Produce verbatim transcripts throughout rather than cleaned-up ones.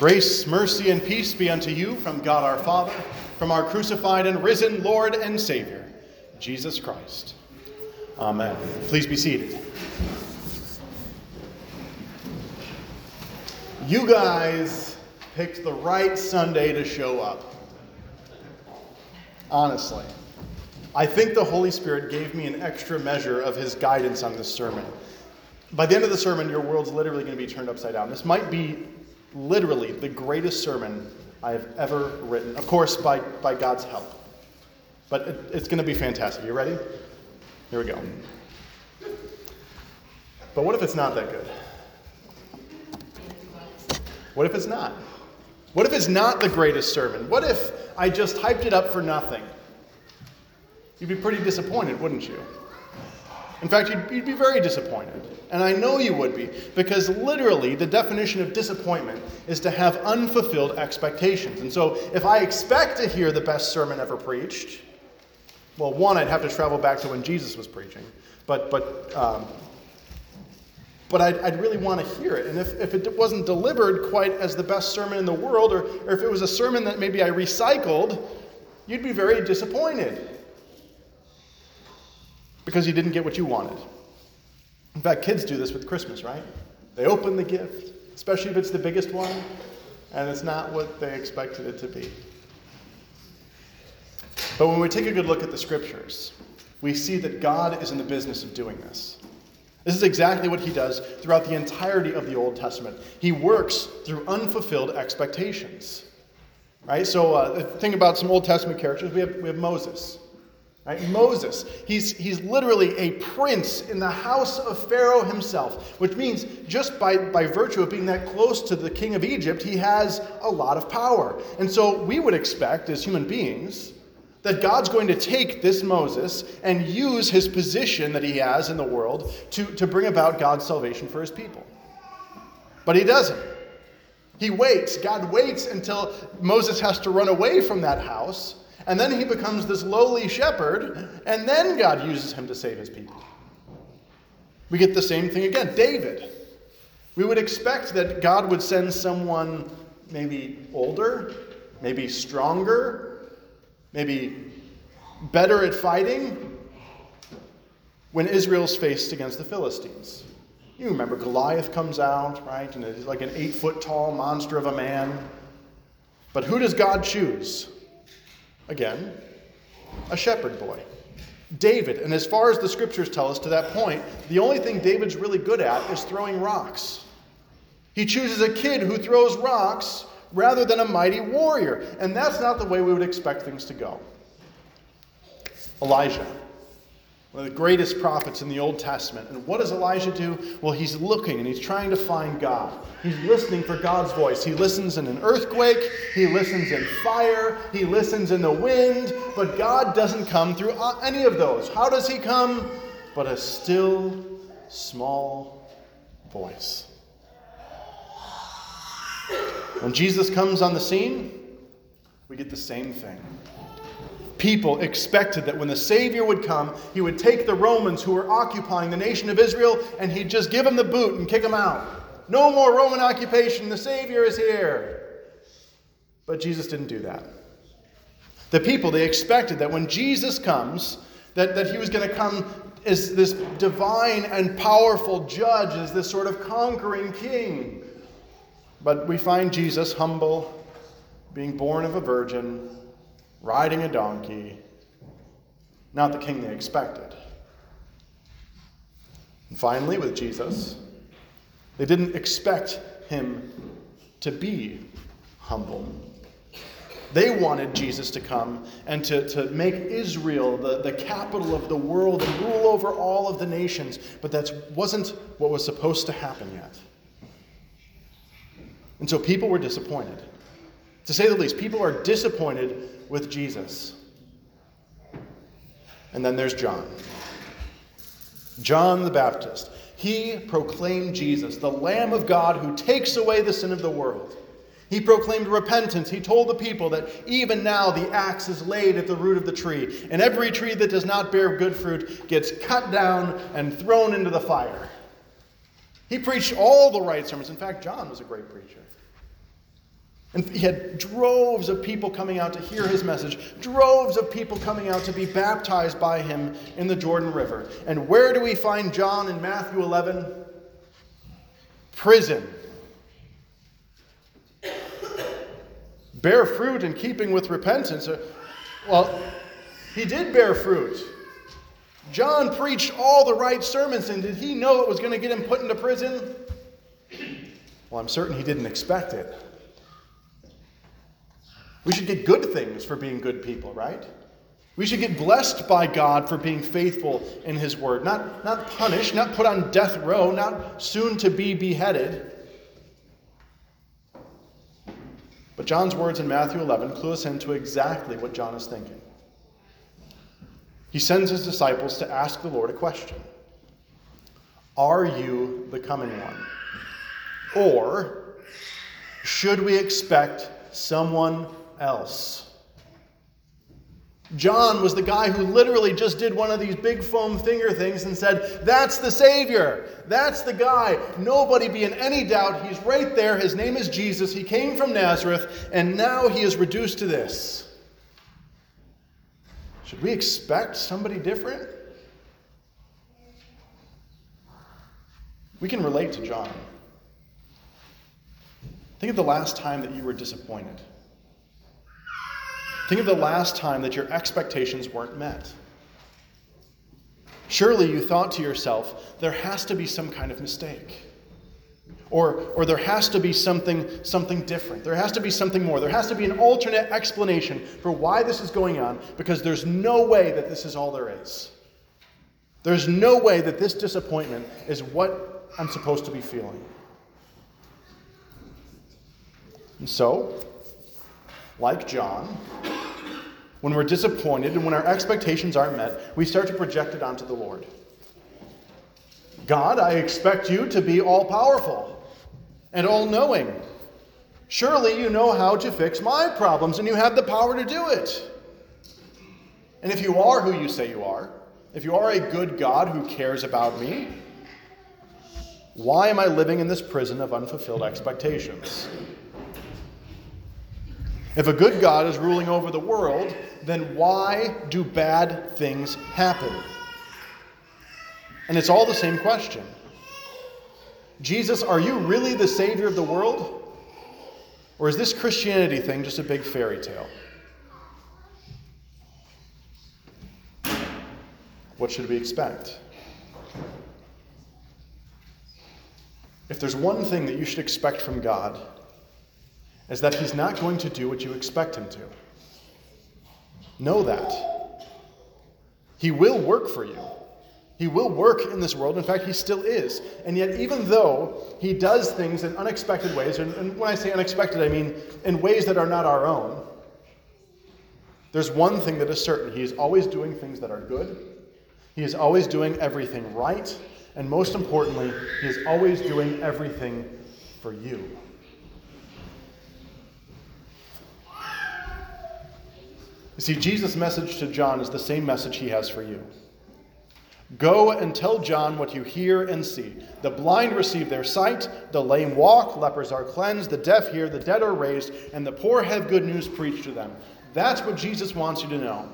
Grace, mercy, and peace be unto you from God our Father, from our crucified and risen Lord and Savior, Jesus Christ. Amen. Please be seated. You guys picked the right Sunday to show up. Honestly. I think the Holy Spirit gave me an extra measure of his guidance on this sermon. By the end of the sermon, your world's literally going to be turned upside down. This might be literally the greatest sermon I have ever written. Of course, by, by God's help. But it, it's going to be fantastic. You ready? Here we go. But what if it's not that good? What if it's not? What if it's not the greatest sermon? What if I just hyped it up for nothing? You'd be pretty disappointed, wouldn't you? In fact, you'd, you'd be very disappointed. And I know you would be, because literally the definition of disappointment is to have unfulfilled expectations. And so if I expect to hear the best sermon ever preached, well, one, I'd have to travel back to when Jesus was preaching. But but um, but I'd, I'd really want to hear it. And if, if it wasn't delivered quite as the best sermon in the world, or, or if it was a sermon that maybe I recycled, you'd be very disappointed. Because you didn't get what you wanted. In fact, kids do this with Christmas, right? They open the gift, especially if it's the biggest one, and it's not what they expected it to be. But when we take a good look at the scriptures, we see that God is in the business of doing this. This is exactly what he does throughout the entirety of the Old Testament. He works through unfulfilled expectations. Right? So uh, think about some Old Testament characters. We have, we have Moses. Right? Moses, he's, he's literally a prince in the house of Pharaoh himself, which means just by, by virtue of being that close to the king of Egypt, he has a lot of power. And so we would expect as human beings that God's going to take this Moses and use his position that he has in the world to, to bring about God's salvation for his people. But he doesn't. He waits. God waits until Moses has to run away from that house. And then he becomes this lowly shepherd, and then God uses him to save his people. We get the same thing again. David. We would expect that God would send someone maybe older, maybe stronger, maybe better at fighting when Israel's faced against the Philistines. You remember Goliath comes out, right? And he's like an eight-foot-tall monster of a man. But who does God choose? Again, a shepherd boy. David, and as far as the scriptures tell us to that point, the only thing David's really good at is throwing rocks. He chooses a kid who throws rocks rather than a mighty warrior. And that's not the way we would expect things to go. Elijah, one of the greatest prophets in the Old Testament. And what does Elijah do? Well, he's looking and he's trying to find God. He's listening for God's voice. He listens in an earthquake. He listens in fire. He listens in the wind. But God doesn't come through any of those. How does he come? But a still, small voice. When Jesus comes on the scene, we get the same thing. People expected that when the Savior would come, he would take the Romans who were occupying the nation of Israel and he'd just give them the boot and kick them out. No more Roman occupation. The Savior is here. But Jesus didn't do that. The people, they expected that when Jesus comes, that, that he was going to come as this divine and powerful judge, as this sort of conquering king. But we find Jesus humble, being born of a virgin, riding a donkey, not the king they expected. And finally, with Jesus, they didn't expect him to be humble. They wanted Jesus to come and to, to make Israel the, the capital of the world and rule over all of the nations, but that wasn't what was supposed to happen yet. And so people were disappointed. To say the least, people are disappointed with Jesus. And then there's John. John the Baptist. He proclaimed Jesus, the Lamb of God who takes away the sin of the world. He proclaimed repentance. He told the people that even now the axe is laid at the root of the tree, and every tree that does not bear good fruit gets cut down and thrown into the fire. He preached all the right sermons. In fact, John was a great preacher. And he had droves of people coming out to hear his message, droves of people coming out to be baptized by him in the Jordan River. And where do we find John in Matthew eleven? Prison. Bear fruit in keeping with repentance. Well, he did bear fruit. John preached all the right sermons, and did he know it was going to get him put into prison? Well, I'm certain he didn't expect it. We should get good things for being good people, right? We should get blessed by God for being faithful in his word. Not, not punished, not put on death row, not soon to be beheaded. But John's words in Matthew eleven clue us into exactly what John is thinking. He sends his disciples to ask the Lord a question. Are you the coming one? Or should we expect someone else? John was the guy who literally just did one of these big foam finger things and said, that's the Savior. That's the guy. Nobody be in any doubt. He's right there. His name is Jesus. He came from Nazareth, and now he is reduced to this. Should we expect somebody different? We can relate to John. Think of the last time that you were disappointed. Think of the last time that your expectations weren't met. Surely you thought to yourself, there has to be some kind of mistake. Or, or there has to be something, something different. There has to be something more. There has to be an alternate explanation for why this is going on, because there's no way that this is all there is. There's no way that this disappointment is what I'm supposed to be feeling. And so, like John, when we're disappointed and when our expectations aren't met, we start to project it onto the Lord. God, I expect you to be all-powerful and all-knowing. Surely you know how to fix my problems, and you have the power to do it. And if you are who you say you are, if you are a good God who cares about me, why am I living in this prison of unfulfilled expectations? If a good God is ruling over the world, then why do bad things happen? And it's all the same question. Jesus, are you really the Savior of the world? Or is this Christianity thing just a big fairy tale? What should we expect? If there's one thing that you should expect from God, is that he's not going to do what you expect him to. Know that. He will work for you. He will work in this world. In fact, he still is. And yet, even though he does things in unexpected ways, and, and when I say unexpected, I mean in ways that are not our own, there's one thing that is certain. He is always doing things that are good. He is always doing everything right. And most importantly, he is always doing everything for you. You see, Jesus' message to John is the same message he has for you. Go and tell John what you hear and see. The blind receive their sight, the lame walk, lepers are cleansed, the deaf hear, the dead are raised, and the poor have good news preached to them. That's what Jesus wants you to know.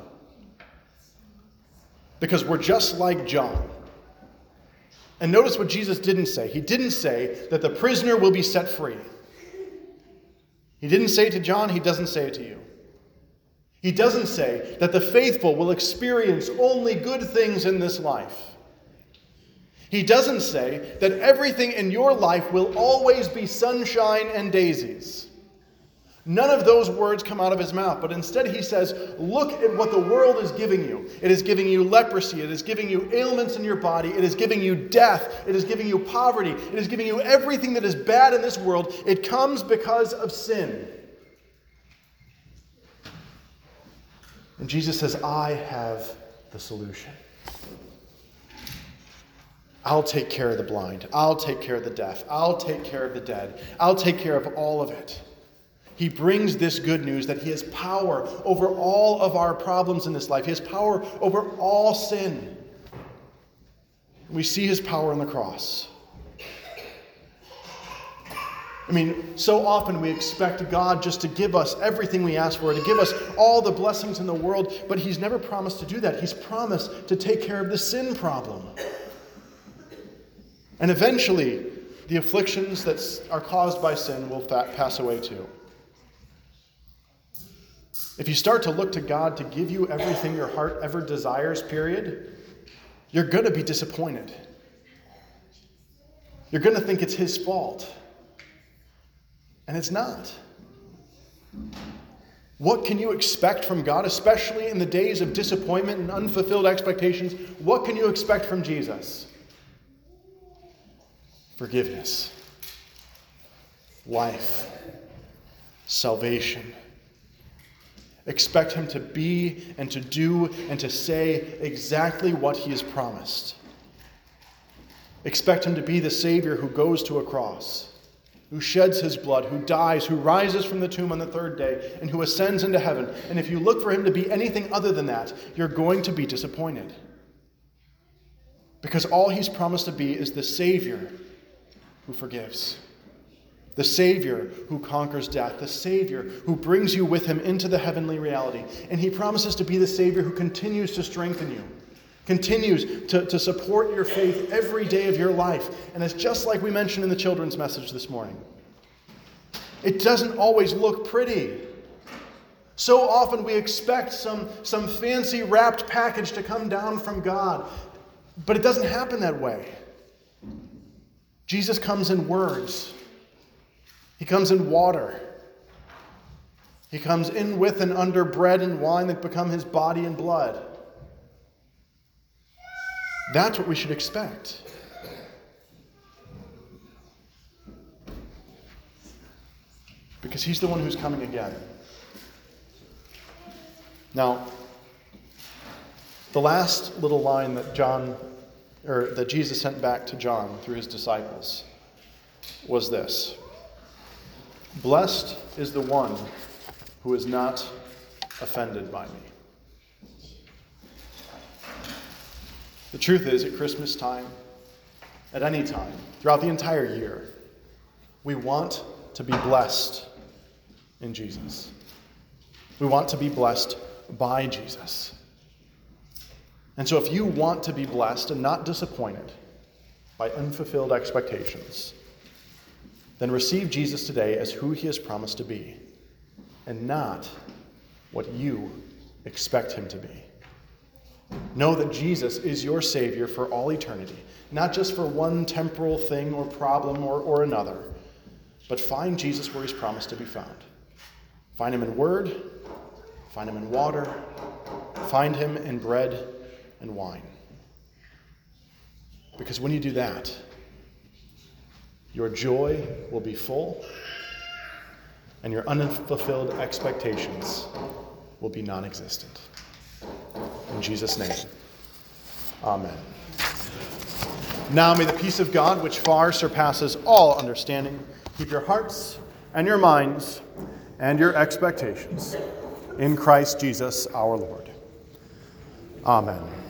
Because we're just like John. And notice what Jesus didn't say. He didn't say that the prisoner will be set free. He didn't say it to John, he doesn't say it to you. He doesn't say that the faithful will experience only good things in this life. He doesn't say that everything in your life will always be sunshine and daisies. None of those words come out of his mouth, but instead he says, look at what the world is giving you. It is giving you leprosy. It is giving you ailments in your body. It is giving you death. It is giving you poverty. It is giving you everything that is bad in this world. It comes because of sin. And Jesus says, I have the solution. I'll take care of the blind. I'll take care of the deaf. I'll take care of the dead. I'll take care of all of it. He brings this good news that he has power over all of our problems in this life. He has power over all sin. We see his power on the cross. I mean, so often we expect God just to give us everything we ask for, to give us all the blessings in the world, but He's never promised to do that. He's promised to take care of the sin problem. And eventually, the afflictions that are caused by sin will pass away too. If you start to look to God to give you everything your heart ever desires, period, you're going to be disappointed. You're going to think it's His fault. And it's not. What can you expect from God, especially in the days of disappointment and unfulfilled expectations? What can you expect from Jesus? Forgiveness, life, salvation. Expect Him to be and to do and to say exactly what He has promised. Expect Him to be the Savior who goes to a cross, who sheds His blood, who dies, who rises from the tomb on the third day, and who ascends into heaven. And if you look for Him to be anything other than that, you're going to be disappointed. Because all He's promised to be is the Savior who forgives, the Savior who conquers death, the Savior who brings you with Him into the heavenly reality. And He promises to be the Savior who continues to strengthen you, continues to, to support your faith every day of your life. And it's just like we mentioned in the children's message this morning. It doesn't always look pretty. So often we expect some, some fancy wrapped package to come down from God, but it doesn't happen that way. Jesus comes in words. He comes in water. He comes in with and under bread and wine that become His body and blood. That's what we should expect. Because He's the one who's coming again. Now, the last little line that John or that Jesus sent back to John through His disciples was this: "Blessed is the one who is not offended by me." The truth is, at Christmas time, at any time, throughout the entire year, we want to be blessed in Jesus. We want to be blessed by Jesus. And so if you want to be blessed and not disappointed by unfulfilled expectations, then receive Jesus today as who He has promised to be, and not what you expect Him to be. Know that Jesus is your Savior for all eternity, not just for one temporal thing or problem or, or another, but find Jesus where He's promised to be found. Find Him in word, find Him in water, find Him in bread and wine. Because when you do that, your joy will be full, and your unfulfilled expectations will be non-existent. In Jesus' name, amen. Now may the peace of God, which far surpasses all understanding, keep your hearts and your minds and your expectations in Christ Jesus our Lord. Amen.